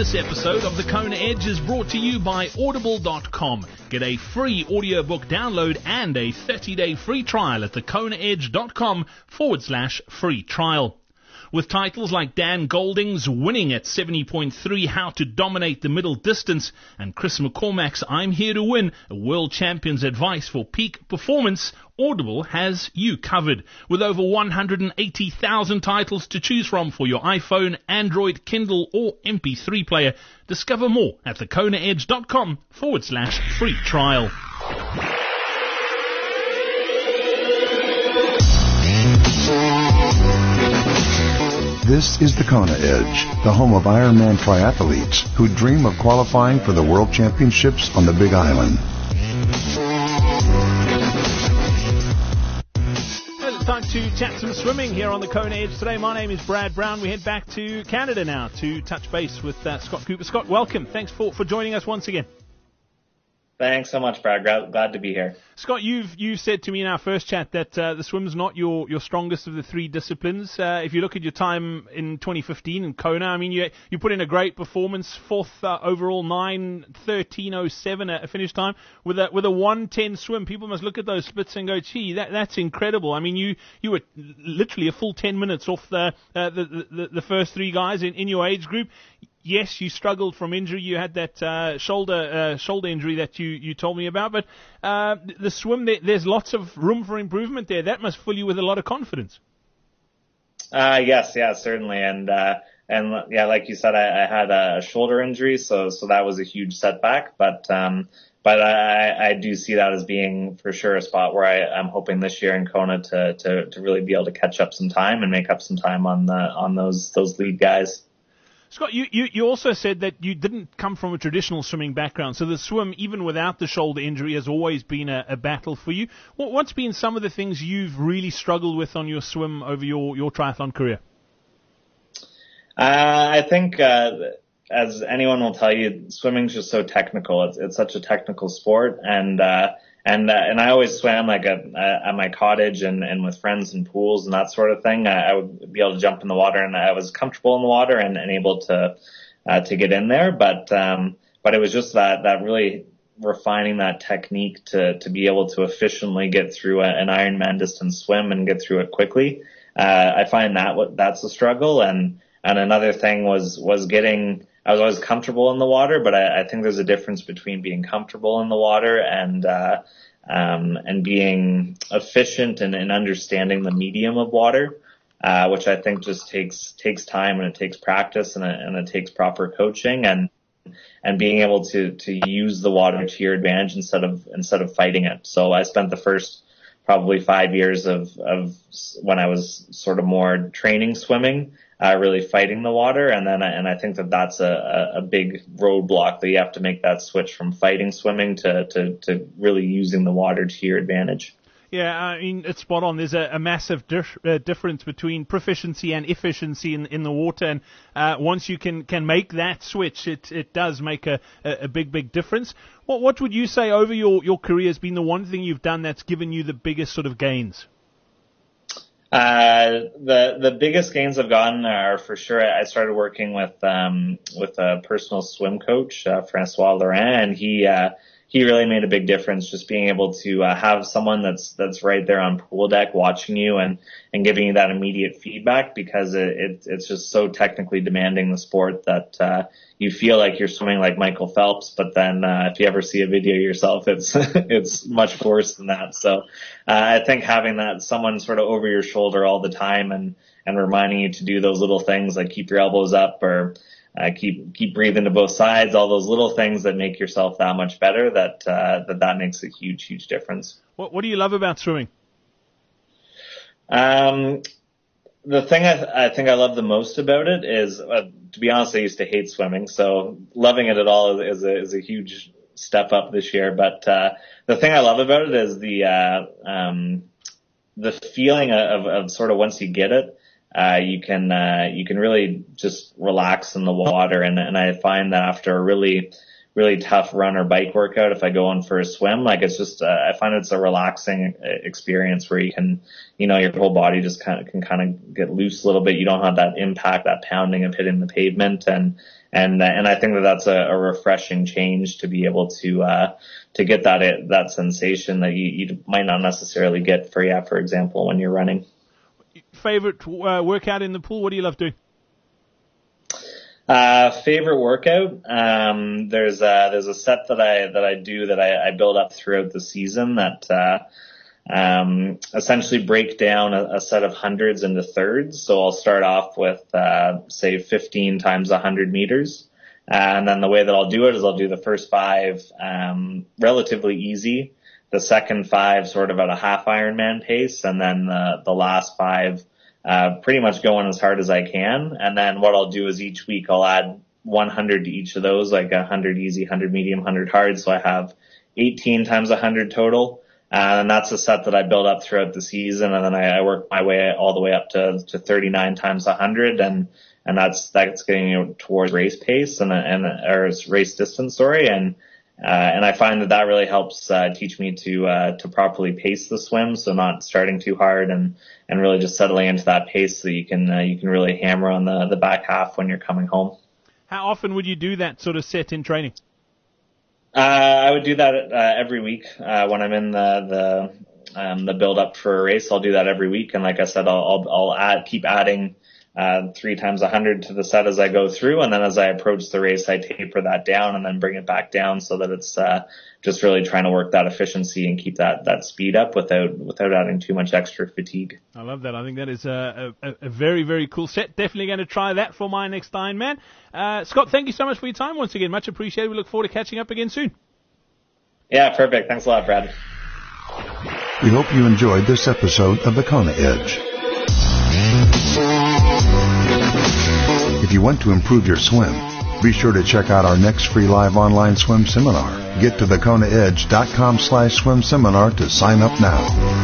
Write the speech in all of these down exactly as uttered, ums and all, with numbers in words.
This episode of The Kona Edge is brought to you by Audible dot com. Get a free audiobook download and a thirty-day free trial at thekonaedge.com forward slash free trial. With titles like Dan Golding's Winning at seventy point three, How to Dominate the Middle Distance, and Chris McCormack's I'm Here to Win, a world champion's advice for peak performance, Audible has you covered. With over one hundred eighty thousand titles to choose from for your iPhone, Android, Kindle, or M P three player, discover more at thekonaedge.com forward slash free trial. This is the Kona Edge, the home of Ironman triathletes who dream of qualifying for the World Championships on the Big Island. Well, it's time to chat some swimming here on the Kona Edge today. My name is Brad Brown. We head back to Canada now to touch base with uh, Scott Cooper. Scott, welcome. Thanks for, for joining us once again. Thanks so much, Brad. Glad, glad to be here. Scott, you've you've said to me in our first chat that uh, the swim's not your, your strongest of the three disciplines. Uh, if you look at your time in twenty fifteen in Kona, I mean, you you put in a great performance, fourth uh, overall, nine thirteen oh seven a finish time with a with a one ten swim. People must look at those splits and go, gee, that that's incredible. I mean, you you were literally a full ten minutes off the uh, the, the the first three guys in, in your age group. Yes, you struggled from injury. You had that uh, shoulder uh, shoulder injury that you, you told me about. But uh, the swim, there, there's lots of room for improvement there. That must fill you with a lot of confidence. Uh, yes, yeah, certainly. And uh, and yeah, like you said, I, I had a shoulder injury, so so that was a huge setback. But um, but I, I do see that as being for sure a spot where I, I'm hoping this year in Kona to, to to really be able to catch up some time and make up some time on the on those those lead guys. Scott, you, you, you also said that you didn't come from a traditional swimming background, so the swim, even without the shoulder injury, has always been a, a battle for you. What, what's been some of the things you've really struggled with on your swim over your, your triathlon career? Uh, I think, uh, as anyone will tell you, swimming's just so technical. It's, it's such a technical sport, and uh, and uh, and I always swam like a, a, at my cottage and, and with friends in pools and that sort of thing. I, I would be able to jump in the water, and I was comfortable in the water and, and able to uh, to get in there. But um, but it was just that that really refining that technique to to be able to efficiently get through a, an Ironman distance swim and get through it quickly. Uh, I find that what that's a struggle. And and another thing was was getting. I was always comfortable in the water, but I, I think there's a difference between being comfortable in the water and uh, um, and being efficient and, and understanding the medium of water, uh, which I think just takes takes time and it takes practice and it, and it takes proper coaching and and being able to to use the water to your advantage instead of instead of fighting it. So I spent the first probably five years of of when I was sort of more training swimming. Uh, really fighting the water, and then and I think that that's a, a big roadblock that you have to make that switch from fighting swimming to, to, to really using the water to your advantage. Yeah, I mean, it's spot on. There's a, a massive dif- uh, difference between proficiency and efficiency in, in the water, and uh, once you can, can make that switch, it, it does make a, a big, big difference. What, what would you say over your, your career has been the one thing you've done that's given you the biggest sort of gains? Uh, the, the biggest gains I've gotten are for sure, I started working with, um, with a personal swim coach, uh, Francois Laurent, and he, uh, he really made a big difference just being able to, uh, have someone that's, that's right there on pool deck watching you and, and giving you that immediate feedback because it, it it's just so technically demanding the sport that, uh, you feel like you're swimming like Michael Phelps, but then, uh, if you ever see a video yourself, it's, it's much worse than that. So, uh, I think having that someone sort of over your shoulder all the time and, and reminding you to do those little things like keep your elbows up or, uh, keep, keep breathing to both sides, all those little things that make yourself that much better, that, uh, that, that makes a huge, huge difference. What, what do you love about swimming? Um, the thing I, I think I love the most about it is, uh, to be honest, I used to hate swimming, so loving it at all is, is a, is a huge step up this year. But, uh, the thing I love about it is the, uh, um, the feeling of, of sort of once you get it, uh, you can, uh, you can really just relax in the water. And, and I find that after a really, really tough run or bike workout, if I go in for a swim, like it's just, uh, I find it's a relaxing experience where you can, you know, your whole body just kind of can kind of get loose a little bit. You don't have that impact, that pounding of hitting the pavement. And, And, and I think that that's a, a refreshing change to be able to, uh, to get that, that sensation that you, you might not necessarily get for, yeah, for example, when you're running. Favorite uh, workout in the pool? What do you love doing? Uh, favorite workout? Um, there's a, there's a set that I, that I do that I, I build up throughout the season that, uh, um, essentially break down a, a set of hundreds into thirds. So I'll start off with, uh, say fifteen times a hundred meters. Uh, and then the way that I'll do it is I'll do the first five, um, relatively easy. The second five sort of at a half Ironman pace. And then the, the last five, uh, pretty much going as hard as I can. And then what I'll do is each week I'll add one hundred to each of those, like a hundred easy, hundred medium, hundred hard. So I have eighteen times a hundred total. Uh, and that's a set that I build up throughout the season, and then I, I work my way all the way up to, to thirty-nine times a hundred, and and that's that's getting you towards race pace and and or race distance, sorry, and uh, and I find that that really helps uh, teach me to uh, to properly pace the swim, so not starting too hard and and really just settling into that pace so you can uh, you can really hammer on the the back half when you're coming home. How often would you do that sort of set in training? Uh, I would do that, uh, every week, uh, when I'm in the, the, um, the build up for a race. I'll do that every week. And like I said, I'll, I'll, I'll add, keep adding, uh, three times a hundred to the set as I go through. And then as I approach the race, I taper that down and then bring it back down so that it's, uh, just really trying to work that efficiency and keep that, that speed up without, without adding too much extra fatigue. I love that. I think that is a, a, a very, very cool set. Definitely going to try that for my next Ironman. Uh, Scott, thank you so much for your time once again. Much appreciated. We look forward to catching up again soon. Yeah, perfect. Thanks a lot, Brad. We hope you enjoyed this episode of the Kona Edge. If you want to improve your swim, be sure to check out our next free live online swim seminar. Get to the kona edge dot com slash swim seminar to sign up now.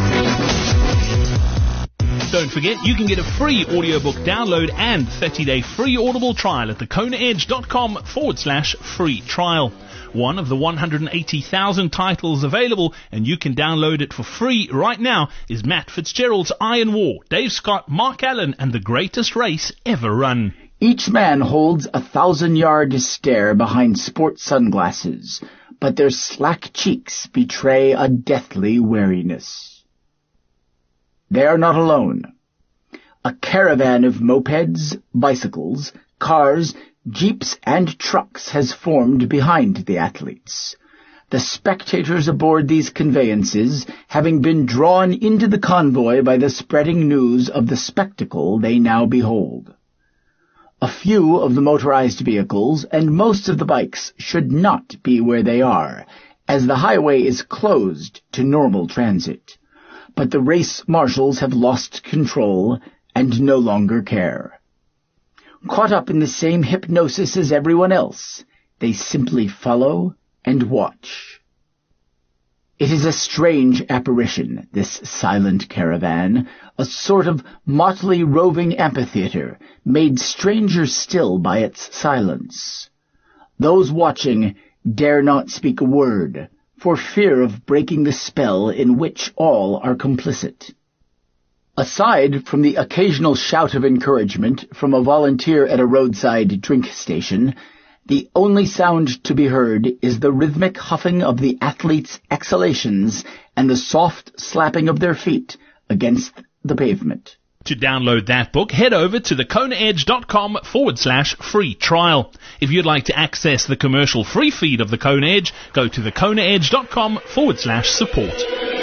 Don't forget, you can get a free audiobook download and thirty-day free Audible trial at the kona edge dot com forward slash free trial. One of the one hundred eighty thousand titles available, and you can download it for free right now, is Matt Fitzgerald's Iron War, Dave Scott, Mark Allen, and the greatest race ever run. Each man holds a thousand-yard stare behind sport sunglasses, but their slack cheeks betray a deathly weariness. They are not alone. A caravan of mopeds, bicycles, cars, jeeps, and trucks has formed behind the athletes. The spectators aboard these conveyances, having been drawn into the convoy by the spreading news of the spectacle they now behold. A few of the motorized vehicles and most of the bikes should not be where they are, as the highway is closed to normal transit. But the race marshals have lost control and no longer care. Caught up in the same hypnosis as everyone else, they simply follow and watch. It is a strange apparition, this silent caravan, a sort of motley roving amphitheater, made stranger still by its silence. Those watching dare not speak a word, for fear of breaking the spell in which all are complicit. Aside from the occasional shout of encouragement from a volunteer at a roadside drink station, the only sound to be heard is the rhythmic huffing of the athletes' exhalations and the soft slapping of their feet against the pavement. To download that book, head over to the kona edge dot com forward slash free trial. If you'd like to access the commercial free feed of the Kona Edge, go to the kona edge dot com forward slash support.